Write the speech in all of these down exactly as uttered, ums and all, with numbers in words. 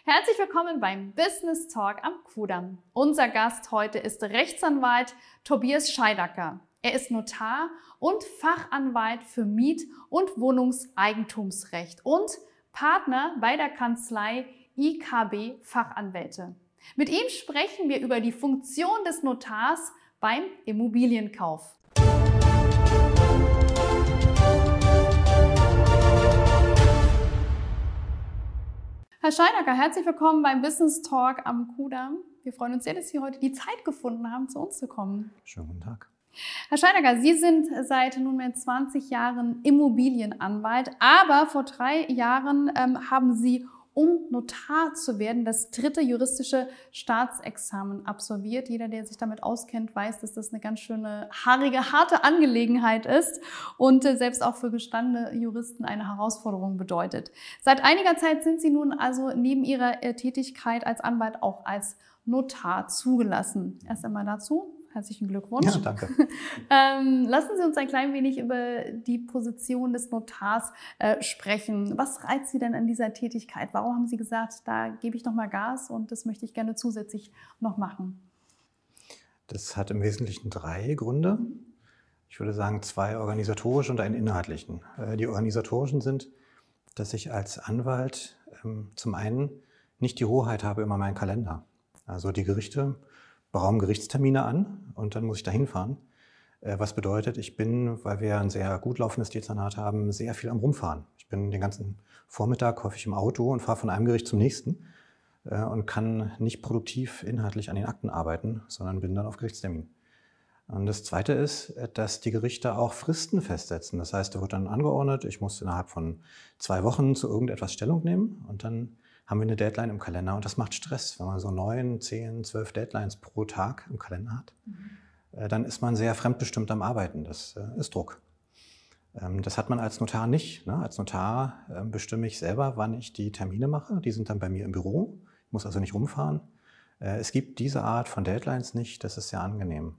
Herzlich willkommen beim Business Talk am Kudamm. Unser Gast heute ist Rechtsanwalt Tobias Scheidacker. Er ist Notar und Fachanwalt für Miet- und Wohnungseigentumsrecht und Partner bei der Kanzlei I K B Fachanwälte. Mit ihm sprechen wir über die Funktion des Notars beim Immobilienkauf. Herr Scheidacker, herzlich willkommen beim Business Talk am Kudamm. Wir freuen uns sehr, dass Sie heute die Zeit gefunden haben, zu uns zu kommen. Schönen guten Tag. Herr Scheidacker, Sie sind seit nunmehr zwanzig Jahren Immobilienanwalt, aber vor drei Jahren ähm, haben Sie, um Notar zu werden, das dritte juristische Staatsexamen absolviert. Jeder, der sich damit auskennt, weiß, dass das eine ganz schöne, haarige, harte Angelegenheit ist und äh, selbst auch für gestandene Juristen eine Herausforderung bedeutet. Seit einiger Zeit sind Sie nun also neben Ihrer äh, Tätigkeit als Anwalt auch als Notar zugelassen. Erst einmal dazu. Herzlichen Glückwunsch. Ja, danke. ähm, lassen Sie uns ein klein wenig über die Position des Notars äh, sprechen. Was reizt Sie denn an dieser Tätigkeit? Warum haben Sie gesagt, da gebe ich noch mal Gas und das möchte ich gerne zusätzlich noch machen? Das hat im Wesentlichen drei Gründe. Ich würde sagen, zwei organisatorische und einen inhaltlichen. Äh, die organisatorischen sind, dass ich als Anwalt ähm, zum einen nicht die Hoheit habe über meinen Kalender. Also die Gerichte beraumen Gerichtstermine an und dann muss ich da hinfahren. Was bedeutet, ich bin, weil wir ein sehr gut laufendes Dezernat haben, sehr viel am Rumfahren. Ich bin den ganzen Vormittag häufig im Auto und fahre von einem Gericht zum nächsten und kann nicht produktiv inhaltlich an den Akten arbeiten, sondern bin dann auf Gerichtstermin. Und das Zweite ist, dass die Gerichte auch Fristen festsetzen. Das heißt, da wird dann angeordnet, ich muss innerhalb von zwei Wochen zu irgendetwas Stellung nehmen und dann haben wir eine Deadline im Kalender und das macht Stress. Wenn man so neun, zehn, zwölf Deadlines pro Tag im Kalender hat, mhm. dann ist man sehr fremdbestimmt am Arbeiten. Das ist Druck. Das hat man als Notar nicht. Als Notar bestimme ich selber, wann ich die Termine mache. Die sind dann bei mir im Büro. Ich muss also nicht rumfahren. Es gibt diese Art von Deadlines nicht. Das ist sehr angenehm.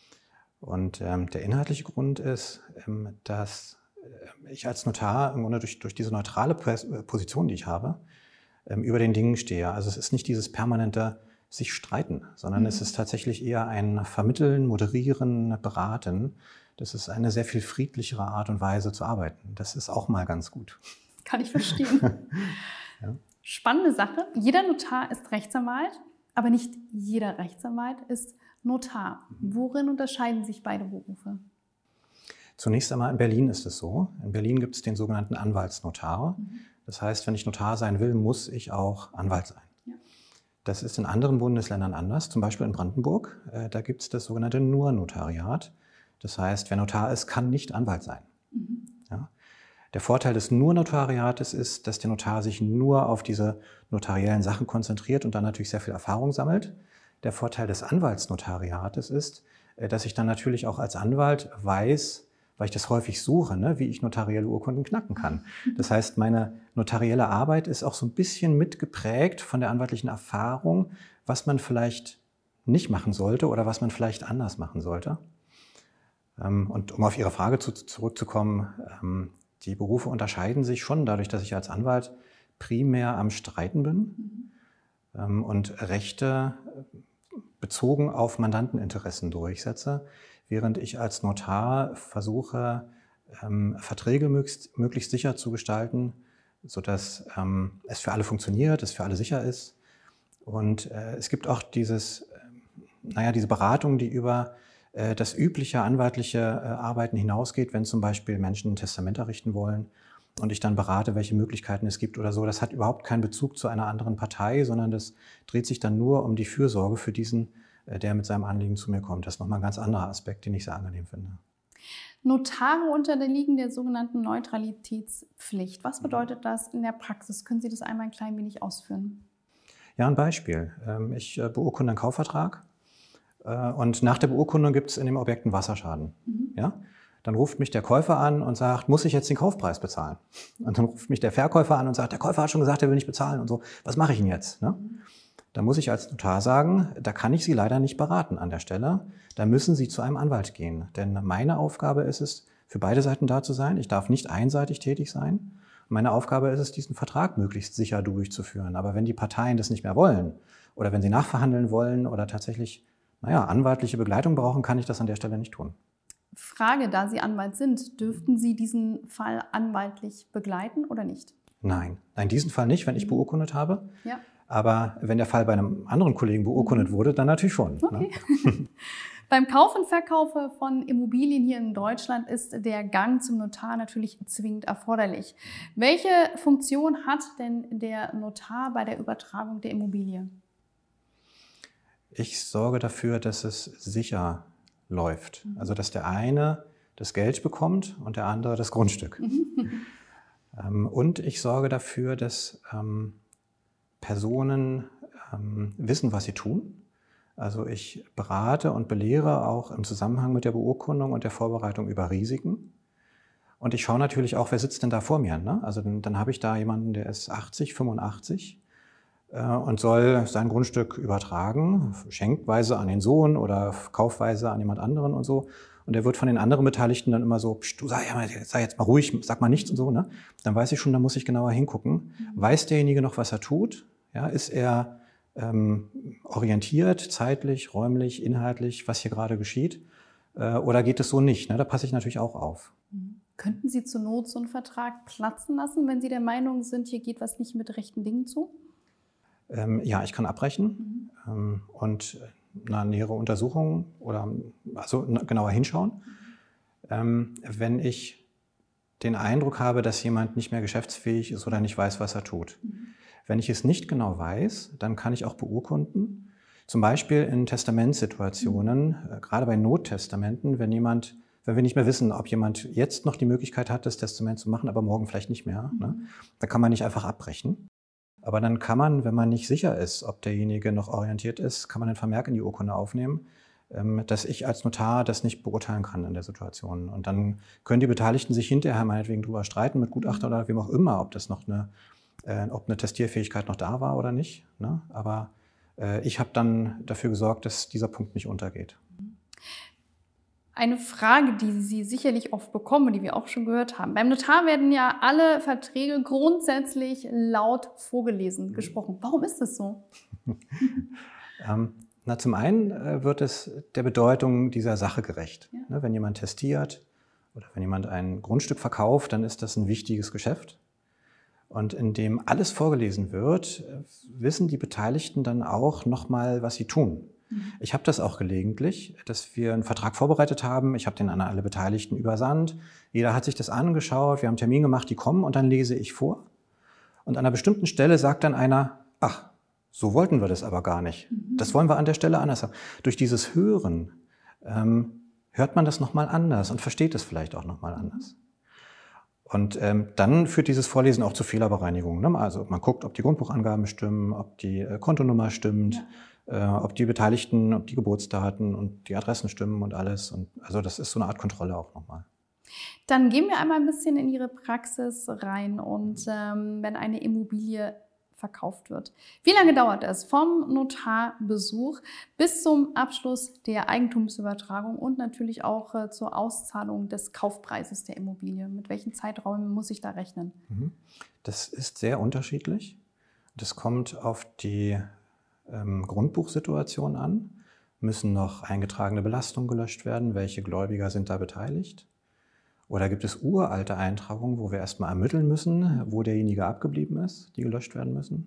Und der inhaltliche Grund ist, dass ich als Notar im Grunde durch, durch diese neutrale Position, die ich habe, über den Dingen stehe. Also es ist nicht dieses permanente sich streiten, sondern mhm. es ist tatsächlich eher ein Vermitteln, Moderieren, Beraten. Das ist eine sehr viel friedlichere Art und Weise zu arbeiten. Das ist auch mal ganz gut. Kann ich verstehen. Ja. Spannende Sache. Jeder Notar ist Rechtsanwalt, aber nicht jeder Rechtsanwalt ist Notar. Worin unterscheiden sich beide Berufe? Zunächst einmal in Berlin ist es so. In Berlin gibt es den sogenannten Anwaltsnotar. Mhm. Das heißt, wenn ich Notar sein will, muss ich auch Anwalt sein. Ja. Das ist in anderen Bundesländern anders, zum Beispiel in Brandenburg. Äh, da gibt es das sogenannte Nur-Notariat. Das heißt, wer Notar ist, kann nicht Anwalt sein. Mhm. Ja. Der Vorteil des Nur-Notariates ist, dass der Notar sich nur auf diese notariellen Sachen konzentriert und dann natürlich sehr viel Erfahrung sammelt. Der Vorteil des Anwaltsnotariates ist, äh, dass ich dann natürlich auch als Anwalt weiß, weil ich das häufig suche, ne, wie ich notarielle Urkunden knacken kann. Das heißt, meine notarielle Arbeit ist auch so ein bisschen mitgeprägt von der anwaltlichen Erfahrung, was man vielleicht nicht machen sollte oder was man vielleicht anders machen sollte. Und um auf Ihre Frage zu, zurückzukommen, die Berufe unterscheiden sich schon dadurch, dass ich als Anwalt primär am Streiten bin mhm. und Rechte bezogen auf Mandanteninteressen durchsetze, während ich als Notar versuche, ähm, Verträge möglichst, möglichst sicher zu gestalten, sodass ähm, es für alle funktioniert, es für alle sicher ist. Und äh, es gibt auch dieses, äh, naja, diese Beratung, die über äh, das übliche anwaltliche äh, Arbeiten hinausgeht, wenn zum Beispiel Menschen ein Testament errichten wollen und ich dann berate, welche Möglichkeiten es gibt oder so. Das hat überhaupt keinen Bezug zu einer anderen Partei, sondern das dreht sich dann nur um die Fürsorge für diesen, der mit seinem Anliegen zu mir kommt. Das ist nochmal ein ganz anderer Aspekt, den ich sehr angenehm finde. Notare unterliegen der sogenannten Neutralitätspflicht. Was bedeutet das in der Praxis? Können Sie das einmal ein klein wenig ausführen? Ja, ein Beispiel. Ich beurkunde einen Kaufvertrag und nach der Beurkundung gibt es in dem Objekt einen Wasserschaden. Mhm. Ja? Dann ruft mich der Käufer an und sagt, muss ich jetzt den Kaufpreis bezahlen? Und dann ruft mich der Verkäufer an und sagt, der Käufer hat schon gesagt, er will nicht bezahlen und so. Was mache ich denn jetzt? Ne? Mhm. Da muss ich als Notar sagen, da kann ich Sie leider nicht beraten an der Stelle. Da müssen Sie zu einem Anwalt gehen. Denn meine Aufgabe ist es, für beide Seiten da zu sein. Ich darf nicht einseitig tätig sein. Meine Aufgabe ist es, diesen Vertrag möglichst sicher durchzuführen. Aber wenn die Parteien das nicht mehr wollen oder wenn sie nachverhandeln wollen oder tatsächlich, naja, anwaltliche Begleitung brauchen, kann ich das an der Stelle nicht tun. Frage, da Sie Anwalt sind, dürften Sie diesen Fall anwaltlich begleiten oder nicht? Nein, nein, diesen Fall nicht, wenn ich beurkundet habe. Ja. Aber wenn der Fall bei einem anderen Kollegen beurkundet wurde, dann natürlich schon. Okay. Ne? Beim Kauf und Verkauf von Immobilien hier in Deutschland ist der Gang zum Notar natürlich zwingend erforderlich. Welche Funktion hat denn der Notar bei der Übertragung der Immobilie? Ich sorge dafür, dass es sicher läuft. Also dass der eine das Geld bekommt und der andere das Grundstück. ähm, und ich sorge dafür, dass ähm, Personen ähm, wissen, was sie tun. Also ich berate und belehre auch im Zusammenhang mit der Beurkundung und der Vorbereitung über Risiken. Und ich schaue natürlich auch, wer sitzt denn da vor mir. Ne? Also dann, dann habe ich da jemanden, der ist achtzig, fünfundachtzig äh, und soll sein Grundstück übertragen, schenkweise an den Sohn oder kaufweise an jemand anderen und so. Und der wird von den anderen Beteiligten dann immer so, du sei, sei jetzt mal ruhig, sag mal nichts und so. Ne? Dann weiß ich schon, da muss ich genauer hingucken. Weiß derjenige noch, was er tut? Ja, ist er ähm, orientiert, zeitlich, räumlich, inhaltlich, was hier gerade geschieht? Äh, oder geht es so nicht? Ne? Da passe ich natürlich auch auf. Könnten Sie zur Not so einen Vertrag platzen lassen, wenn Sie der Meinung sind, hier geht was nicht mit rechten Dingen zu? Ähm, ja, ich kann abbrechen mhm. ähm, und eine nähere Untersuchung oder also genauer hinschauen. Ähm, wenn ich den Eindruck habe, dass jemand nicht mehr geschäftsfähig ist oder nicht weiß, was er tut. Mhm. Wenn ich es nicht genau weiß, dann kann ich auch beurkunden. Zum Beispiel in Testamentssituationen, mhm. äh, gerade bei Nottestamenten, wenn jemand, wenn wir nicht mehr wissen, ob jemand jetzt noch die Möglichkeit hat, das Testament zu machen, aber morgen vielleicht nicht mehr, mhm. ne? Da kann man nicht einfach abbrechen. Aber dann kann man, wenn man nicht sicher ist, ob derjenige noch orientiert ist, kann man einen Vermerk in die Urkunde aufnehmen, ähm, dass ich als Notar das nicht beurteilen kann in der Situation. Und dann können die Beteiligten sich hinterher meinetwegen drüber streiten mit Gutachter oder wem auch immer, ob das noch eine Äh, ob eine Testierfähigkeit noch da war oder nicht. Ne? Aber äh, ich habe dann dafür gesorgt, dass dieser Punkt nicht untergeht. Eine Frage, die Sie sicherlich oft bekommen, die wir auch schon gehört haben. Beim Notar werden ja alle Verträge grundsätzlich laut vorgelesen, gesprochen. Warum ist das so? ähm, na, zum einen äh, wird es der Bedeutung dieser Sache gerecht. Ja. Ne? Wenn jemand testiert oder wenn jemand ein Grundstück verkauft, dann ist das ein wichtiges Geschäft. Und indem alles vorgelesen wird, wissen die Beteiligten dann auch nochmal, was sie tun. Mhm. Ich habe das auch gelegentlich, dass wir einen Vertrag vorbereitet haben. Ich habe den an alle Beteiligten übersandt. Jeder hat sich das angeschaut. Wir haben einen Termin gemacht, die kommen und dann lese ich vor. Und an einer bestimmten Stelle sagt dann einer, ach, so wollten wir das aber gar nicht. Mhm. Das wollen wir an der Stelle anders haben. Durch dieses Hören ähm, hört man das nochmal anders und versteht es vielleicht auch nochmal anders. Und ähm, dann führt dieses Vorlesen auch zu Fehlerbereinigung. Ne? Also man guckt, ob die Grundbuchangaben stimmen, ob die äh, Kontonummer stimmt, ja. äh, ob die Beteiligten, ob die Geburtsdaten und die Adressen stimmen und alles. Und also das ist so eine Art Kontrolle auch nochmal. Dann gehen wir einmal ein bisschen in Ihre Praxis rein. Und ähm, wenn eine Immobilie verkauft wird. Wie lange dauert es vom Notarbesuch bis zum Abschluss der Eigentumsübertragung und natürlich auch äh, zur Auszahlung des Kaufpreises der Immobilie? Mit welchen Zeiträumen muss ich da rechnen? Das ist sehr unterschiedlich. Das kommt auf die ähm, Grundbuchsituation an. Müssen noch eingetragene Belastungen gelöscht werden? Welche Gläubiger sind da beteiligt? Oder gibt es uralte Eintragungen, wo wir erstmal ermitteln müssen, wo derjenige abgeblieben ist, die gelöscht werden müssen?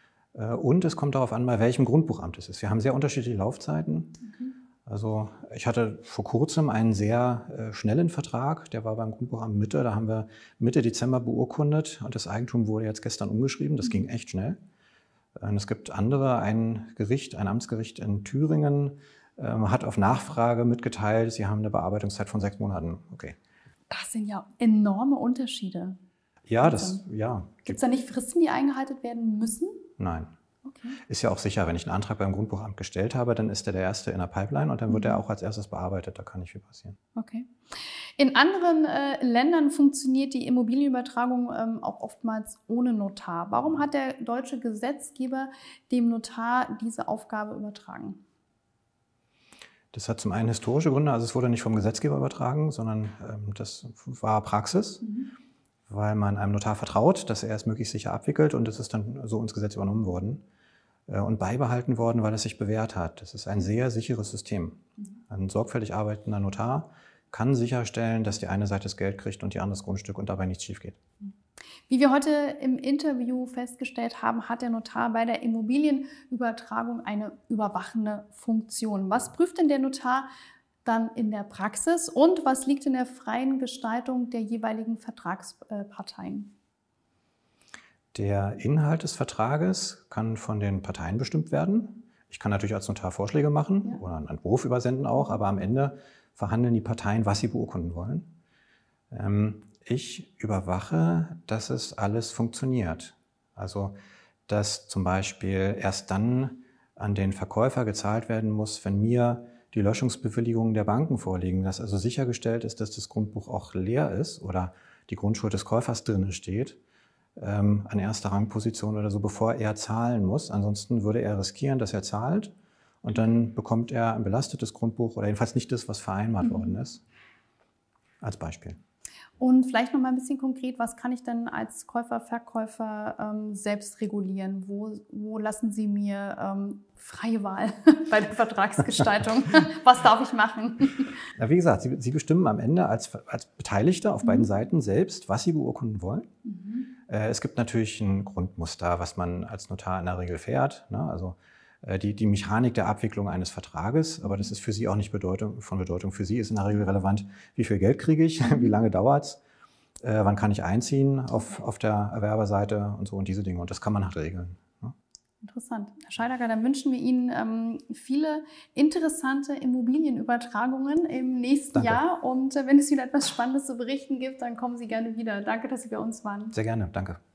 Und es kommt darauf an, bei welchem Grundbuchamt es ist. Wir haben sehr unterschiedliche Laufzeiten. Okay. Also ich hatte vor kurzem einen sehr äh, schnellen Vertrag, der war beim Grundbuchamt Mitte. Da haben wir Mitte Dezember beurkundet und das Eigentum wurde jetzt gestern umgeschrieben. Das ging echt schnell. Und es gibt andere, ein Gericht, ein Amtsgericht in Thüringen äh, hat auf Nachfrage mitgeteilt, sie haben eine Bearbeitungszeit von sechs Monaten. Okay. Das sind ja enorme Unterschiede. Ja, das, ja. Gibt es da nicht Fristen, die eingehalten werden müssen? Nein. Okay. Ist ja auch sicher, wenn ich einen Antrag beim Grundbuchamt gestellt habe, dann ist der der erste in der Pipeline und dann wird mhm. er auch als erstes bearbeitet. Da kann nicht viel passieren. Okay. In anderen äh, Ländern funktioniert die Immobilienübertragung ähm, auch oftmals ohne Notar. Warum hat der deutsche Gesetzgeber dem Notar diese Aufgabe übertragen? Das hat zum einen historische Gründe, also es wurde nicht vom Gesetzgeber übertragen, sondern ähm, das war Praxis, mhm. weil man einem Notar vertraut, dass er es möglichst sicher abwickelt und es ist dann so ins Gesetz übernommen worden und beibehalten worden, weil es sich bewährt hat. Das ist ein sehr sicheres System. Ein sorgfältig arbeitender Notar kann sicherstellen, dass die eine Seite das Geld kriegt und die andere das Grundstück und dabei nichts schief geht. Wie wir heute im Interview festgestellt haben, hat der Notar bei der Immobilienübertragung eine überwachende Funktion. Was prüft denn der Notar dann in der Praxis und was liegt in der freien Gestaltung der jeweiligen Vertragsparteien? Der Inhalt des Vertrages kann von den Parteien bestimmt werden. Ich kann natürlich als Notar Vorschläge machen ja. oder einen Entwurf übersenden auch, aber am Ende verhandeln die Parteien, was sie beurkunden wollen. Ähm, ich überwache, dass es alles funktioniert. Also, dass zum Beispiel erst dann an den Verkäufer gezahlt werden muss, wenn mir die Löschungsbewilligungen der Banken vorliegen, dass also sichergestellt ist, dass das Grundbuch auch leer ist oder die Grundschuld des Käufers drin steht, ähm, an erster Rangposition oder so, bevor er zahlen muss. Ansonsten würde er riskieren, dass er zahlt und dann bekommt er ein belastetes Grundbuch oder jedenfalls nicht das, was vereinbart mhm. worden ist. Als Beispiel. Und vielleicht noch mal ein bisschen konkret, was kann ich denn als Käufer, Verkäufer ähm, selbst regulieren? Wo, wo lassen Sie mir ähm, freie Wahl bei der Vertragsgestaltung? Was darf ich machen? Na, wie gesagt, Sie, Sie bestimmen am Ende als, als Beteiligter auf mhm. beiden Seiten selbst, was Sie beurkunden wollen. Mhm. Äh, es gibt natürlich ein Grundmuster, was man als Notar in der Regel fährt. Ne? Also äh, die, die Mechanik der Abwicklung eines Vertrages, aber das ist für Sie auch nicht Bedeutung, von Bedeutung. Für Sie ist in der Regel relevant, wie viel Geld kriege ich, wie lange dauert es. Äh, wann kann ich einziehen auf, auf der Erwerberseite und so und diese Dinge. Und das kann man halt regeln. Ja. Interessant. Herr Scheidacker, dann wünschen wir Ihnen ähm, viele interessante Immobilienübertragungen im nächsten Danke. Jahr. Und äh, wenn es wieder etwas Spannendes zu berichten gibt, dann kommen Sie gerne wieder. Danke, dass Sie bei uns waren. Sehr gerne. Danke.